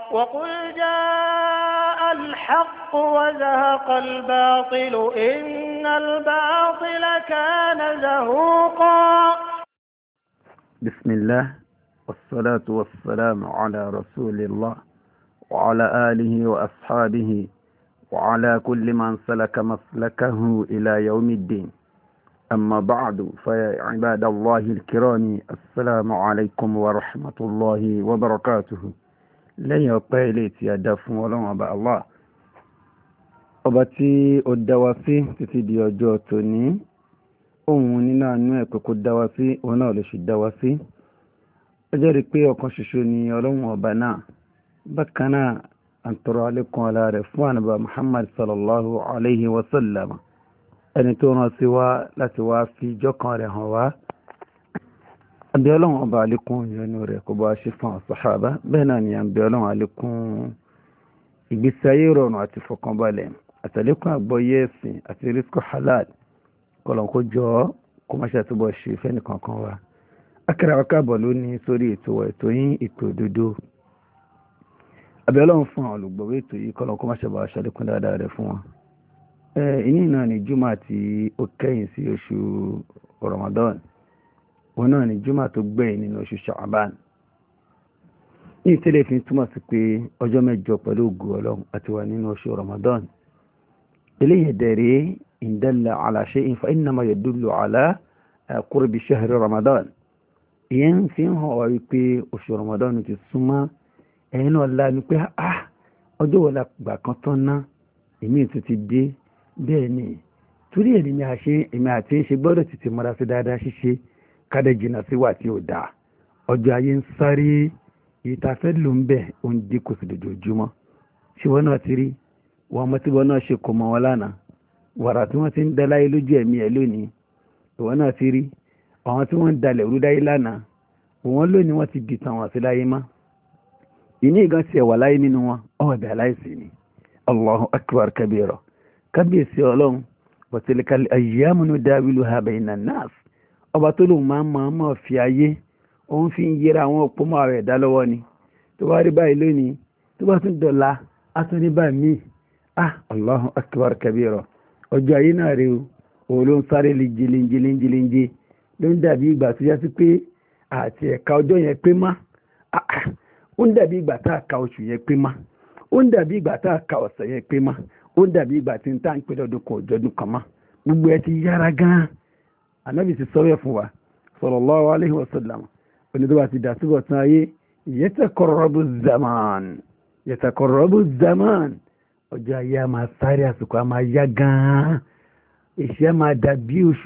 وقل جاء الحق وزهق الباطل إن الباطل كان زهوقا. بسم الله والصلاة والسلام على رسول الله وعلى آله وأصحابه وعلى كل من سلك مسلكه إلى يوم الدين. أما بعد فيا عباد الله الكرام السلام عليكم ورحمة الله وبركاته. lẹ́yìn ọpẹ́ ilé tí a dá fún ọlọ́run ọba Allah, ọba tí ó dá wa sí títí di ọjọ́ tòní. òun nínú àánú ẹ̀ pé kó dá wa sí, òun náà ló sì dá wa sí. ó jẹ́rìí pé ọ̀kan ṣoṣo ni ọlọ́run ọba náà. bákan náà à ń tọrọ àlékún ọlá rẹ̀ fún ànábì Muhammad sallallahu alayhi wa sallam, ẹni tó rán sí wa láti wá fi ìjọ kan rẹ̀ hàn wá. àbí ọlọ́run ọba àlékún ìyọ́nú rẹ̀ kó bá ṣe fún àwọn sàhábà. bẹ́ẹ̀ náà ni àbí ọlọ́run àlékún ìgbésí ayé ìrọ̀rùn àti ìfọ̀kànbalẹ̀ àtàlékún àgbọ́yé ẹ̀sìn àti rísíkù halal kọlọ̀ kó jọ kó má ṣe àtúbọ̀ ṣe fẹ́ni kankan wa. akẹ́rẹ́ wa káàbọ̀ lónìí sórí ètò yín ètò òdodo. àbí ọlọ́run fún àwọn olùgbọ̀wé ètò yìí kọlọ̀ kó má ṣe bá ṣàlékún dáadáa rẹ̀ fún wọn. ìní náà ni jùmọ̀ àti ó kẹ́yìn sí oṣù Ramadan. òun náà ni jùmọ̀ tó gbẹ̀yìn nínú oṣù Sha'ban. ní ìtẹ́lẹ̀ fi túmọ̀ sí pé ọjọ́ mẹ́jọ pẹ̀lú ògo ọlọ́run àti wà nínú oṣù Ramadan. eléyìí dẹ̀rẹ́ in dalla ala shay'in fa innama yadullu ala qurbi shahri Ramadan. ìyẹn fi ń hàn wá wípé oṣù Ramadan ti súnmọ́. ẹ̀yin náà la ni pé ọjọ́ wo la gbà kan tán ná èmi tún ti dé. bẹ́ẹ̀ ni torí ẹ̀ ní èmi àti ń ṣe gbọ́dọ̀ tètè mọ́ra sí dáadáa ṣíṣe kádẹ́ jìnnà sí wà tí ò dáa. ọjọ́ ayé ń sáré, ìtafẹ́ ló ń bẹ̀ ó ń dínkù sí lójoojúmọ́. ṣé wọn náà ti rí wọn ọmọ tí wọn náà ṣe kò mọ wọn lánàá, wàrà tí wọ́n ti ń dá láyé lójú ẹ̀mí ẹ̀ lónìí. ìwọ náà ti rí àwọn tí wọ́n ń dalẹ̀ rú dáyé lánàá, wọn lónìí wọ́n ti dìtàn wọn sí láyé má. ìní ìgan ti ẹ̀wà láyé nínú wọn ọ̀dà aláìsí ni. Allahu akbar kabira. kábíyèsí ọlọ́run wa tilkal ayyamu nudawiluha bayna an-nas. ọba tó lòun máa fi ayé òun fi ń yẹra àwọn òpó mọ́ ààrẹ ẹ̀dá lọ́wọ́ ni. tó bá rí báyìí lónìí, tó bá tún dọ̀la á tún rí báyìí míì. Allahu akbar kabira. ọjọ́ ayé náà rí o, òun ló ń sáré léńjé ló ń dàbí ìgbà tó yá sí pé àti ẹ̀ka ọjọ́ yẹn pé má. ó ń dàbí ìgbà tá a ka oṣù yẹn pé má. ó ń dàbí ìgbà tá a ka ọ̀sẹ̀ yẹn pé má. ó ń dàbí ìgbà tí ń tá ń pè lọ́dún kan òjọ́dún kan má. gbogbo ẹ ti yára gan-an. ànábì ti sọ́wọ́ fún wa sallallahu alaihi wasallam. onídọ́wà ti dà túbọ̀ tán ayé yataqarrabu zaman. ọjọ́ ayé a máa sáré, àsìkò a máa yá gan-an. ìṣẹ́ máa dàbí oṣù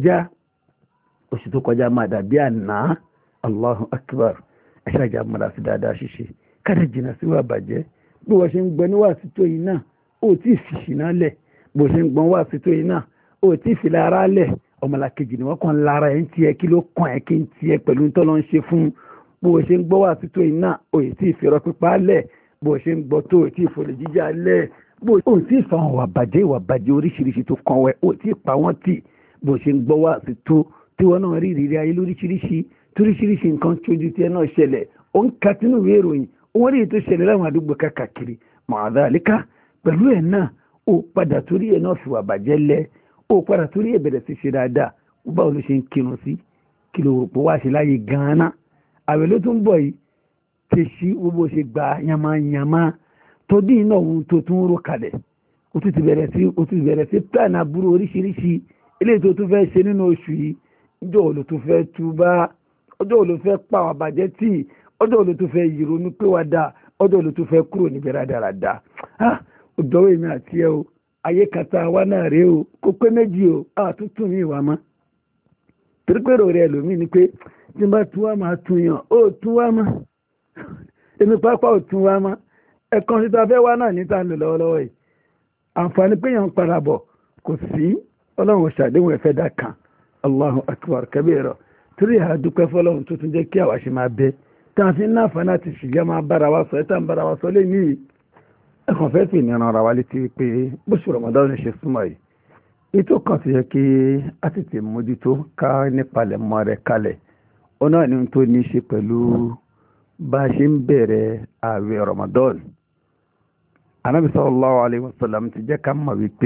tó kọjá máa dàbí àná. Allahu akbar. ẹ̀ṣájà múra sí dáadáa ṣíṣe káàdì jìnnà sí wà bàjẹ́. bí wọ́n ṣe ń gbọ́ níwà sí tó yìí náà ó tí ì fi ṣìnà lẹ̀. bó ṣe ń gbọ́n wà sí tó yìí náà ó tí ì fi lára lẹ̀. ọmọlàkejì ni wọ́n kàn lára ẹ̀ ń tiẹ̀ kí ló kàn ẹ́ kí ń tiẹ̀ pẹ̀lú tó lọ́ ń ṣe fún. bó ṣe ń gbọ́ wà sí tó yìí náà ó tí ì fi rọ pípa lẹ̀. bó ṣe ń gbọ́ tó ó tí ì fòlè jíjà lẹ̀. bó ó tí ì fa àwọn ìwà bàjẹ́ oríṣiríṣi tó kàn wẹ́ ó tí ì pa wọ́n tì. bó ṣe ń gbọ́ wà sí tó tí wọ́n náà rí ìrírí ayé lóríṣiríṣi nǹkan tójú tí ẹ náà ṣẹlẹ̀. ó ń ka sínú ìwé ìròyìn, wọ́n rí ètò ìṣẹ̀lẹ̀ láwọn àdúgbò káàkiri. màdàlíkà pẹ̀lú ẹ̀ náà ó padà torí ẹ̀ náà fi wà bàjẹ́ lẹ̀. ó padà torí ẹ̀ bẹ̀rẹ̀ sí ṣe dáadáa. báwo ló ṣe ń kírun sí? kí ló rò pé wá ṣe láyé gan-an? àwẹ̀ ló tún bọ̀ yìí ti ṣí gbogbo ṣe gba yamayama tó dín iná ohun tó tún rò kalẹ̀. ó tún ti bẹ̀rẹ̀ sí plan aburú oríṣiríṣi eléyìí tó tún fẹ́ ṣe nínú oṣù yìí. ọjọ́ wo ló tún fẹ́ túbá? ọjọ́ wo ló fẹ́ pa àwọn àbàjẹ́ tì? ọjọ́ wo ló tún fẹ́ yìrònú pé wá dáa? ọjọ́ wo ló tún fẹ́ kúrò níbi rádaràda? ó dọ́wọ́ èmi àti ẹ o, ayé kata wa náà rèé o, kó pé méjì o, àtúntún mi wà mọ́. torí pé rò rẹ̀ lómi ni pé tí n bá tún wá máa tún yàn ó tún wá mọ́. èmi pápá ò tún wá mọ́. ẹ̀kan tí ta fẹ́ wá náà níta ń lò lọ́wọ́lọ́wọ́ yìí. àǹfààní pé yàn ń padà bọ̀ kò sí. ọlọ́run ṣàdéhùn ẹ̀fẹ́ dà kan. Allahu akbar kabira. torí àdúpẹ́ fọlọ́run tó tún jẹ́ kí àwa ṣe máa bẹ tá a fi ń náfà láti ṣìyẹ́ máa bára wa sọ ẹ́tà ń bára wa sọ lé ní ẹ̀kan fẹ́ fi ìnira ara wa létí pé bó ṣe Ramadan ṣe súnmọ́ yìí ètò kan ti yẹ kí a tètè mójútó ká nípalẹ̀ mọ́ rẹ̀ kalẹ̀ ó náà ní tó ní ṣe pẹ̀lú bá a ṣe ń bẹ̀rẹ̀ ààwẹ̀ Ramadan. Ànábì sallallahu alaihi wasallam ti jẹ́ ká mọ̀ wípé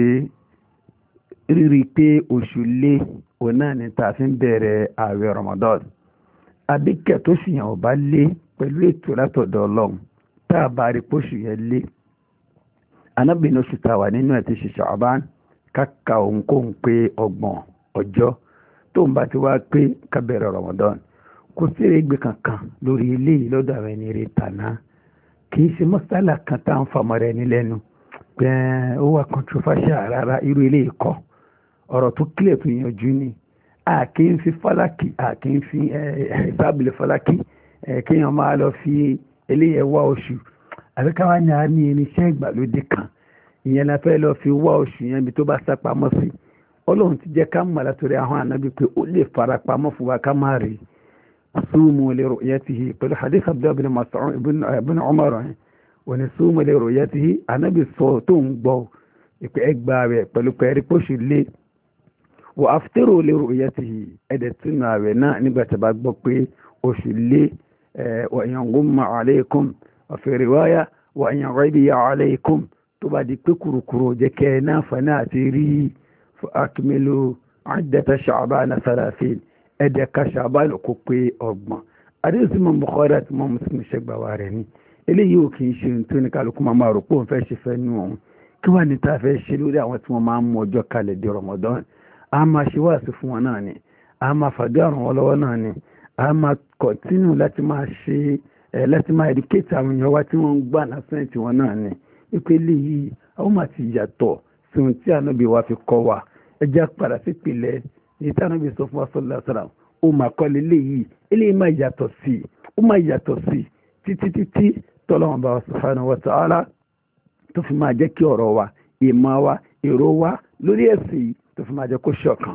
rírí pé oṣù lé òun náà ni tá a fi ń bẹ̀rẹ̀ ààwẹ̀ Ramadan. Àbíkẹ́ tó sì yàn ò bá lé pẹ̀lú ètò látọ̀dọ̀ Ọlọ́run tá a bá rí póṣù yẹn lé. Ànábì ní oṣù tá a wà nínú ẹ̀ ti ṣe Ṣàbán káka òun kó ń pé 30 ọjọ́ tó ń bá ti wá pé ká bẹ̀rẹ̀ Ramadan. Kò sí èrègbè kankan lórí eléyìí lọ́dọ̀ àwọn ẹni rẹ̀ tàná. Kì í ṣe mọ́sálà kan tá à ń famọ́ rẹ̀ ní lẹ́nu pé ó wà controversial rárá irú eléyìí kọ́ ọ̀rọ̀ tó kílẹ̀ tó yanjú ni. A kì í fi fálákì a kì í fi ìsábìlì fálákì kéèyàn máa lọ fi eléyìí wá oṣù àbí ká wá ní a ní irinṣẹ́ ìgbàlódé kan ìyẹn la fẹ́ lọ fi wá oṣù yẹn bí tó bá sá pamọ́ sí. Ọlọ́run ti jẹ́ ká mọ̀ látòrí àwọn ànábì pé ó lè fara pamọ́ fún wa ká má rí. Sumu li ru'yatihi pẹ̀lú hadith Abdullah ibn Mas'ud ibn Umar wọ́n ní sumu li ru'yatihi ànábì sọ tó ń gbọ́ ìpè ẹgbàá rẹ̀ pẹ̀lú pẹ̀rí pósù lé. Wa aftiru li ru'yatihi ẹ̀dẹ̀ tún ààwẹ̀ náà nígbà tí a bá gbọ́ pé oṣù lé. Wa in ghumma alaykum wa fi riwaya wa in ghadiya alaykum tó bá di pé kùrùkùrù jẹ́ kẹ́ náà fana àti rí fa akmilu iddata Sha'bana 30 ẹ̀dẹ̀ ka Sha'ban kó pé 30. Àdéhùn mọ́ Bukhari àti mọ́ Muslim ṣẹgbà wa rẹ̀ ni eléyìí ò kì í ṣe tó ní kálukú máa rò pé òun fẹ́ ṣe fẹ́ nú òun kí wàá ní tá a fẹ́ ṣe lórí àwọn tí wọ́n máa ń mú ọjọ́ kalẹ̀ di Ramadan. A máa ṣe wáàsí fún wọn náà ni a máa fàdé àrùn wọn lọ́wọ́ náà ni a máa kọ̀tínú láti máa ṣe láti máa educate àwọn èèyàn wa tí wọ́n ń gbà lásán tí wọ́n náà ni ìpele yìí àwọn máa ti yàtọ̀ sí ohun tí ànábì wa fi kọ́ wa ẹjẹ́ padà sí ìpìlẹ̀ ní tí ànábì sọ fún wa sallallahu alaihi wasallam ó máa kọ́ léyìí eléyìí máa yàtọ̀ sí ó máa yàtọ̀ sí títí tọ́lọ́wọ́n bá wa subhanahu wa ta'ala tó fi máa jẹ́ kí ọ̀rọ̀ wa ìmọ̀ wa èrò wa lórí ẹ̀sìn yìí tó fi máa jẹ́ kó ṣọ̀kan.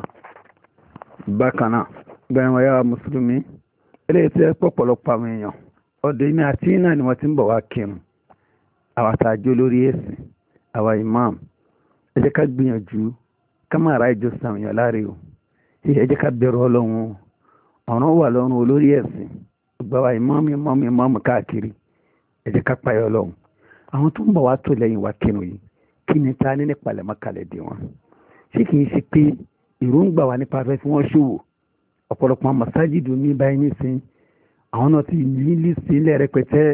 Bákan náà gbẹ̀rún ọ̀yá mùsùlùmí eléyìí tí ẹ pọ̀pọ̀lọpọ̀ àwọn èèyàn ọ̀dọ̀ iná àti iná ni wọ́n ti ń bọ̀ wá kírun. Àwọn àtàjọ lórí ẹ̀sìn àwa imam ẹ jẹ́ ká gbìyànjú ká máa ra ìjọ sàwọn èèyàn láre o ẹ jẹ́ ká bẹ̀rù Ọlọ́run ọ̀ràn wà lọ́rùn olórí ẹ̀sìn gbogbo àwa imam káàkiri ẹ jẹ́ ká payọ̀ Ọlọ́run. Àwọn tó ń bọ̀ wá tó lẹ́yìn wá kírun yìí kí ni ta ní nípalẹ̀ mọ́kàlẹ̀ dé wọn ṣé kì í ṣe pé ìròǹgbà wa nípa afẹ́ tí wọ́n ṣòwò ọ̀pọ̀lọpọ̀ masajidu ní báyìí nísìn àwọn náà ti lílí sí ilẹ̀ rẹpẹtẹ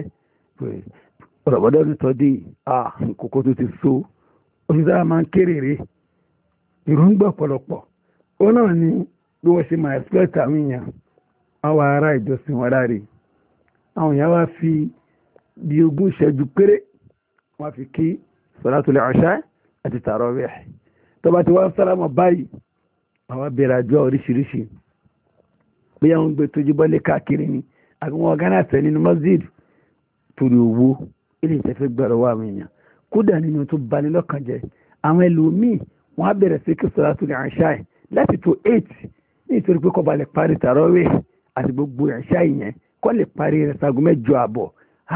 ọ̀rọ̀bọ̀dọ̀ ní tọ́dí kòkó tó ti so òṣìṣẹ́ máa ń kéré ìròǹgbà ọ̀pọ̀lọpọ̀ ó náà ni bí wọ́n ṣe máa exploit àwọn èèyàn àwọn ará ìjọsìn wọn láre àwọn èèyàn wá fi bí 20 ìṣẹ́jú péré wọ́n fi kí salatul isha àti tarawih tó bá ti wá sálámà báyìí àwọn abẹ̀rẹ̀ àjọ oríṣiríṣi bí àwọn gbé tójú bọ́lé káàkiri ni àbí wọn ọ̀gánàtẹ̀ nínú masjid torí owó ilé ìtẹ́fẹ́ gbẹ̀rọ wà àwọn èèyàn kódà nínú tó bani lọ́kàn jẹ́ àwọn ẹlòmíì wọ́n á bẹ̀rẹ̀ sí kí salatul isha láti tó 8 nítorí pé kó ba lè parí tarawih àti gbogbo isha yẹn kó lè parí rẹ̀ sago 7:30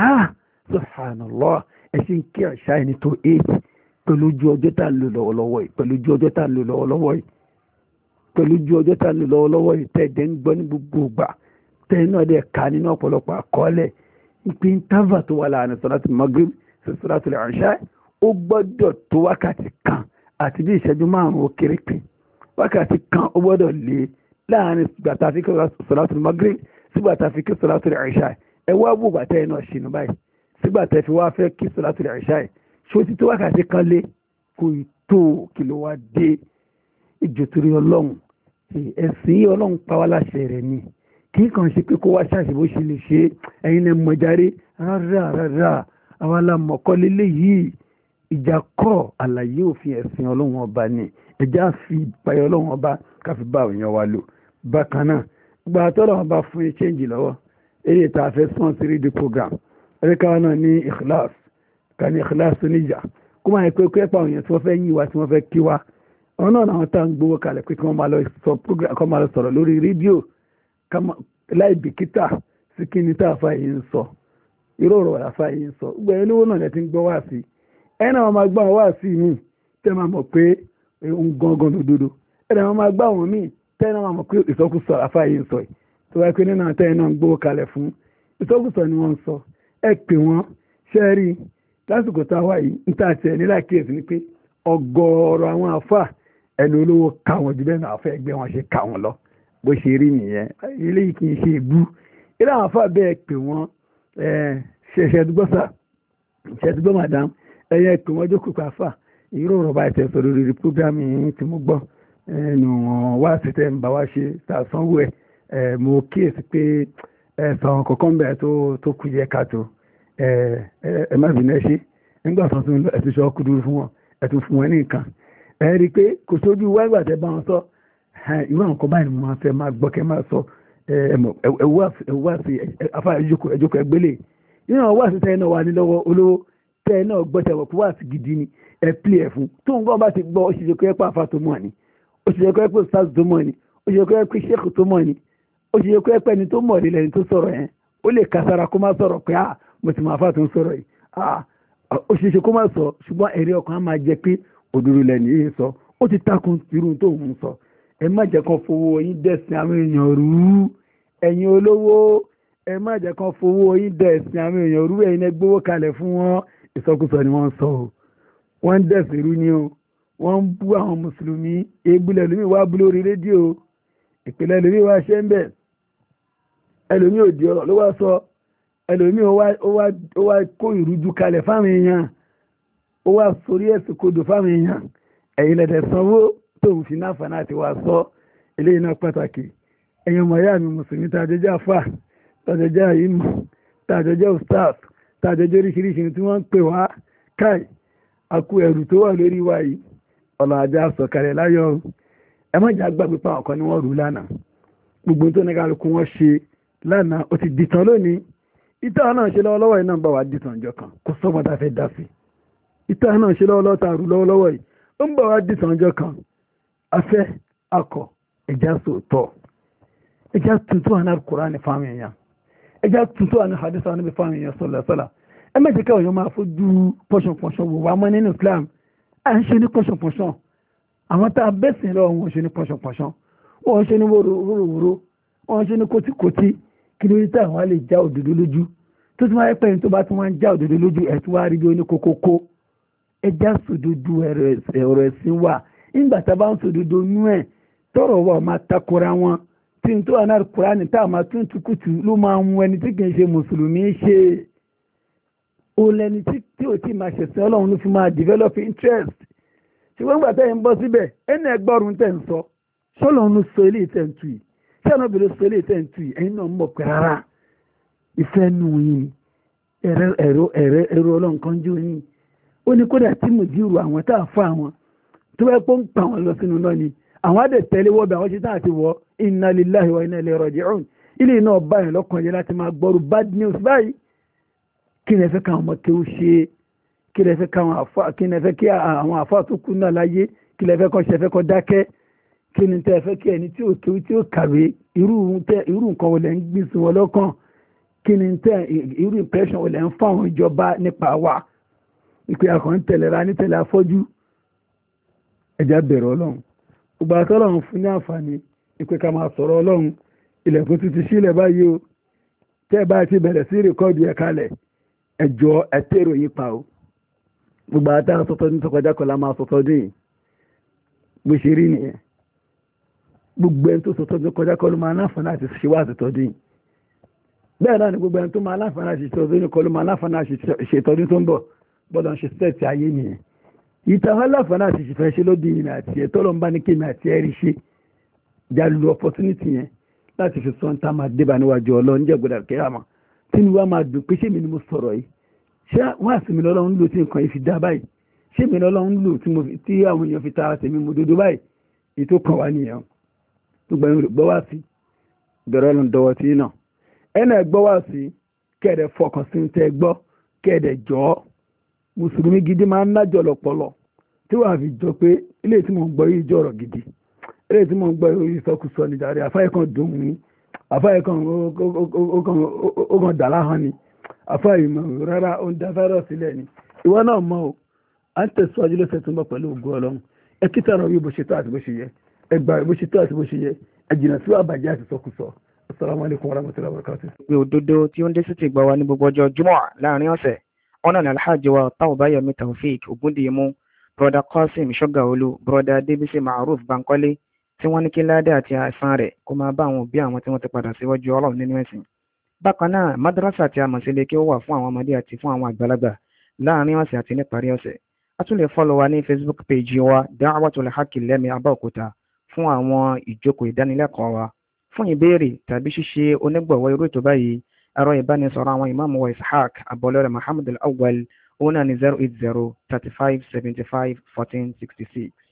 subhanallah ẹ̀sìn kí isha yẹn tó 8 pẹ̀lú ojú ọjọ́ tá ń lò lọ́wọ́lọ́wọ́ yìí pẹ̀lú ojú ọjọ́ tá ń lò lọ́wọ́lọ́wọ́ yìí pẹ̀lú ojú ọjọ́ tá ń lò lọ́wọ́lọ́wọ́ yìí tẹ́ẹ̀dẹ̀ ń gbọ́ ní gbogbo ìgbà tẹ́ẹ̀ náà dẹ̀ ká nínú ọ̀pọ̀lọpọ̀ àkọọ́lẹ̀ ìpín tábà tó wà láàrin sọ́láàtì Maghrib sí sọ́láàtì Ìṣá ó gbọ́dọ̀ tó wákàtí kan àti bí ìṣẹ́jú 5 ó kéré pin wákàtí kan ó gbọ́dọ̀ lé láàrin gbàtà fi kí sọ́láàtì Maghrib sí gbàtà fi kí sọ́láàtì Ìṣá ẹ wá wò gbàtà ẹ̀ náà ṣìnú báyìí sí gbàtà fi wá fẹ́ kí sọ́láàtì Ìṣá ṣó ti tó wákàtí kan lé kò tó kí ló wá dé ìjọ torí Ọlọ́run ẹ̀sìn Ọlọ́run pa wá láṣẹ rẹ̀ ni kí kàn ṣe pé kó wá ṣàṣì bó ṣe lè ṣe ẹ̀yin lẹ́ mọ̀járe rárá àwọn alámọ̀kọ́ lélẹ̀ yìí ìjà kọ́ àlàyé òfin ẹ̀sìn Ọlọ́run ọba ni ẹ̀já fi ìpayọ̀ Ọlọ́run ọba káfí bá òyìn wa lò bákan náà gba àtọ́lọ́ ọba fún ṣéǹjì lọ́wọ́ eré tá a fẹ́ sọ́n sí rédíò program ẹ̀ríkà náà ní ikhlas ká ní ikhlas níjà kó máa pé kó ẹ̀pà òyìn tí wọ́n fẹ́ yìn wá tí wọ́n fẹ́ kí wá ọ̀nà àwọn tá à ń gbowó kalẹ̀ pé kí wọ́n máa lọ sọ̀rọ̀ lórí rédíò láì bìkítà sí kí ni tá a fa yìí ń sọ irú ọ̀rọ̀ àfa yìí ń sọ gbogbo ẹni lówó náà lẹ ti ń gbọ́ wá sí ẹ náà wọ́n máa gbọ́ àwọn wá sí mi tẹ́ máa mọ̀ pé ń gangan lódodo ẹ náà wọ́n máa gbọ́ àwọn míì tẹ́ náà máa mọ̀ pé ìsọkúsọ àfa yìí ń sọ yìí tó wáyé pé nínú àtẹ́ náà ń gbowó kalẹ̀ fún ìsọkúsọ ni wọ́n ń sọ ẹ pè wọ́n ṣe rí lásìkò tá a wà yìí ń tà tiẹ̀ nílà kíyèsí ni pé ọ̀gọ̀ọ̀rọ̀ àwọn àfà ẹni olówó ká wọn jù bẹ́ẹ̀ náà àfẹ́ ẹgbẹ́ wọn ṣe ká wọn lọ bó ṣe rí nìyẹn eléyìí kì í ṣe ìbú ilé àwọn àfà bẹ́ẹ̀ pè wọ́n ṣẹ̀dúgbọ́ madam ẹ̀yẹ pè wọ́n jókòó pàfà ìró ọ̀rọ̀ bá ẹ̀tẹ̀ sọ̀rọ̀ lórí prógrámì yìí tí mo gbọ́ ẹnu wá ṣẹ̀tẹ̀ ń bá wá ṣe ṣàṣánwó ẹ̀ mo kíyèsí pé ẹ̀sán kọ̀ọ̀kan bẹ̀rẹ̀ tó kù yẹ káàtó ẹ má bínú ẹ ṣe nígbà tó tún ẹ ti ṣe ọkùnrin fún wọn ẹ tún fún wọn ní nǹkan ẹ rí i pé kò sójú wágbà tẹ bá wọn sọ irú àwọn kan báyìí ni mo máa fẹ́ máa gbọ́ kẹ́ máa sọ ẹ̀wú àti afárá ẹ̀jókòó ẹgbẹ́lẹ̀ nínú àwọn wáàsí tẹ́ẹ̀ náà wà ní lọ́wọ́ olówó tẹ́ẹ̀ náà gbọ́ tẹ́wọ̀ kó wáàsí gidi ni ẹ pílì ẹ̀ fún tó ń gbọ́ bá ti gbọ́ ó ṣe kọ́ ẹ pé àfa tó mọ̀ ni ó ṣe kọ́ ẹ pé stars tó mọ̀ ni ó ṣe kọ́ ẹ pé sheikh tó mọ̀ ni ó ṣe kọ́ ẹ pé ẹni tó mọ̀ nílẹ̀ ẹni tó sọ̀rọ̀ yẹn ó lè kására kó má sọ̀rọ̀ pé mo ti máa fà tó ń sọ̀rọ̀ yìí ó ṣe kó má sọ ṣùgbọ́n ẹ̀rí ọkàn á máa jẹ pé òdòdó lẹ́nu yìí sọ ó ti takùn irú tó ń sọ ẹ má jẹ́ kán fowó yín dẹ̀sìn àwọn èèyàn rú ẹ̀yin olówó ẹ má jẹ́ kán fowó yín dẹ̀sìn àwọn èèyàn rú ẹ̀yin gbówó kalẹ̀ fún wọn ìsọkúsọ ni wọ́n sọ o wọ́n ń dẹ̀sìn rú ni o wọ́n ń bú àwọn mùsùlùmí egbúlẹ̀ lómi wá bú lórí rédíò ìpìlẹ̀ lómi wá ṣẹ́ ń bẹ̀ ẹlòmí òdì ọ̀rọ̀ ló wá sọ ẹlòmí ó wá kó ìrújú kalẹ̀ fáwọn èèyàn ó wá sórí ẹ̀sùn kodò fáwọn èèyàn ẹ̀yin lẹ̀dẹ̀ sanwó tó ń fi náà fàná àti wá sọ eléyìí náà pàtàkì ẹ̀yin ọmọ ìyá mi mùsùlùmí tàjọjẹ́ àfà tàjọjẹ́ àyímọ̀ tàjọjẹ́ ustaz tàjọjẹ́ oríṣiríṣi tí wọ́n ń pè wá káì akú ẹrù tó wà lórí wa yìí ọ̀nà àjà sọ̀kalẹ̀ láyọ̀ ẹ má jà gbàgbé pa ọ̀kan ni wọ́n rú lánàá gbogbo tó ní kálukú wọn ṣe lánàá ó ti dìtàn lónìí ìtàn náà ṣe lọ́wọ́lọ́wọ́ yìí náà bá wà dìtàn ọjọ́ kan kò sọ́gbọ́n tá a fẹ́ dá sí ìtàn náà ṣe lọ́wọ́lọ́wọ́ tá a rú lọ́wọ́lọ́wọ́ yìí ó ń bọ̀ wá dìtàn ọjọ́ kan afẹ́ akọ ẹja sòótọ́ ẹja tuntun àná Kùránì fáwọn èèyàn ẹja tuntun àná hadith àná bí fáwọn èèyàn sọlá ẹ má jẹ́ káwọn èèyàn máa fojú pọ̀ṣọ̀pọ̀ṣọ̀ wò wá mọ́ nínú Islam à ń ṣe ní pọ̀ṣọ̀pọ̀ṣọ̀ àwọn tá a bẹ́sìn lọ wọn ṣe ní pọ̀ṣọ̀pọ̀ṣọ̀ wọn ṣe ní wóróworó wọn ṣe ní kótíkótí kí ló dé àwọn lè já òdodo lójú tó tún wáyé pẹ́yìn tó bá tún wá ń já òdodo lójú ẹ̀ tún wá rí bí oní kókókó ẹja sòdodo ọ̀rọ̀ ẹ̀sìn wà nígbà tá a bá ń sòdodo nú ẹ̀ tọrọ wa máa takora wọn tí n tó àná Kùránì tá a máa tún tukutu ló máa ń ẹni tí kì í ṣe mùsùlùmí ṣe ó lẹni tí ò tí máa ṣẹ̀sìn Ọlọ́run ló fi máa develop interest ṣùgbọ́n gbà tẹ́yìn bọ́ síbẹ̀ ẹni ẹgbọ́rún tẹ̀ ń sọ ṣọ́lọ́run ló sọ eléyìí tẹ̀ ń tu yìí ṣé ọ̀nà obìnrin sọ eléyìí tẹ̀ ń tu yìí ẹ̀yin náà ń mọ̀ pé rárá ìfẹ́ nù yín ẹ̀rọ Ọlọ́run kan jó yín ó ní kódà tí mo jírù àwọn tá a fa àwọn tó bá pọ́n pa àwọn lọ sínú náà ni àwọn àdè tẹ́lẹ̀ wọ́ bí àwọn ṣe tán àti wọ́ inna lillahi wa inna ilayhi raji'un ilé náà báyìí lọ́kàn yẹn láti máa gbọ́rù bad news báyìí kí ni ẹ fẹ́ káwọn ọmọ kí ó ṣe kí ni ẹ fẹ́ káwọn àfa kí ni ẹ fẹ́ kí àwọn àfa tó kú náà láyé kí ni ẹ fẹ́ kọ́ ṣe ẹ fẹ́ kọ́ dákẹ́ kí ni tẹ́ ẹ fẹ́ kí ẹni tí ò kéwú tí ó kàwé irú nǹkan wọlé ń gbìn sí wọn lọ́kàn kí ni tẹ́ irú impression wọlé ń fún àwọn ìjọba nípa wa ìpè àkàn tẹ̀lera ní tẹ̀lé afọ́jú ẹja bẹ̀rẹ̀ Ọlọ́run gbogbo àtọ́lọ́run fún ní àǹfààní ìpè ká máa sọ̀rọ̀ Ọlọ́run ilẹ̀kùn ti sílẹ̀ báyìí o tẹ́ ẹ bá ti bẹ̀rẹ̀ sí rìkọ́ọ̀dù ẹ̀ kalẹ̀ ẹjọ́ ẹtẹ́rò yìí pa o gbogbo àtàwọn sọ̀tọ̀ ní tọkọjá kọlá máa sọ̀tọ̀ dín yìí bó ṣe rí nìyẹn gbogbo ẹni tó sọ̀tọ̀ ní tọkọjá kọlá máa láǹfààní àti ṣe wá àtìtọ́ dín bẹ́ẹ̀ náà ni gbogbo ẹni tó máa láǹfààní àti ṣètọ́jú ní kọlá máa láǹfààní àti ṣètọ́jú tó ń bọ̀ gbọ́dọ̀ ṣe sẹ́ẹ̀tì ayé nìyẹn ìtàwọn láǹfààní àti ṣìfẹ́ ṣe ló dín ìrìn àti ẹ̀ tọ́lọ́ ń bá ní kémi àti ẹ̀rí ṣe já lu opportunity yẹn láti fi sọ ń tá máa débà níwájú Ọlọ́run jẹ́ gbọ́dọ̀ kíyámà tí ni wàá máa dùn pé ṣé mi ni mo sọ̀rọ̀ yìí ṣé wọ́n àsìmí lọ́lọ́run ń lò tí nǹkan yìí fi dá báyìí ṣé mi lọ́lọ́run ń lò tí àwọn èèyàn fi ta tèmi mo dodo báyìí èyí tó kàn wá nìyẹn gbogbo ẹ̀yin gbọ́ wá sí bẹ̀rẹ̀ Ọlọ́run dọwọ́ tí náà ẹnà gbọ́ wá sí kẹ́ẹ̀dẹ̀ fọkàn sí tẹ́ gbọ́ kẹ́ẹ̀dẹ̀ jọ́ mùsùlùmí gidi máa ń nájọ lọ́pọlọ tí wàá fi jọ pé ilé tí mo ń gbọ́ yìí jọ̀rọ̀ gidi ilé tí mo ń gbọ́ yìí sọkúsọ nìjàre àfáyé kan dùn mí àfáyé kan ó kàn dà láhàn ni àfáyé mọ̀ rárá ó ń da fáírọ̀sì sílẹ̀ ni ìwọ náà mọ̀ o à ń tẹ̀síwájú lọ́sẹ̀ tó ń bọ̀ pẹ̀lú ògo Ọlọ́run ẹ kí tààrà wí bó ṣe tó àti bó ṣe yẹ ẹ gbà bó ṣe tó àti bó ṣe yẹ ẹ jìnnà sí àbàjẹ́ àti sọkúsọ Assalamu alaikum warahmatullahi wabarakatuh. Pé òdodo tí ó ń dé sí ti gbọ́ wa ní gbogbo ọjọ́ Jumu'a láàrin ọ̀sẹ̀ ọ̀nà ní alhaji wa Tawbayomi Taofeek Ogundiyimu, broda Qasim Shogaolu, broda Debisi Maruf Bankole, tí wọ́n ní kí ládé àti àìsàn rẹ̀ kó máa bá àwọn òbí àwọn tí wọ́n ti padà síwájú Ọlọ́run nínú ẹ̀sìn. Bákan náà madrasa àti àmọ̀sílẹ̀ kí ó wà fún àwọn ọmọdé àti fún àwọn àgbàlagbà láàrin ọ̀sẹ̀ àti níparí ọ̀sẹ̀. A tún lè follow wa ní Facebook page wa Da'watul Haqq Lẹ́mí Abẹ́òkúta fún àwọn ìjókòó ìdánilẹ́kọ̀ọ́ wa. Fún ìbéèrè tàbí ṣíṣe onígbọ̀wọ́ irú ètò báyìí, ẹ̀rọ ìbánisọ̀rọ̀ àwọn ìmáàmù wa Ishaq Abọ́lọ́rẹ̀ Muhammad Al-Awwal 080 35 75 14 66.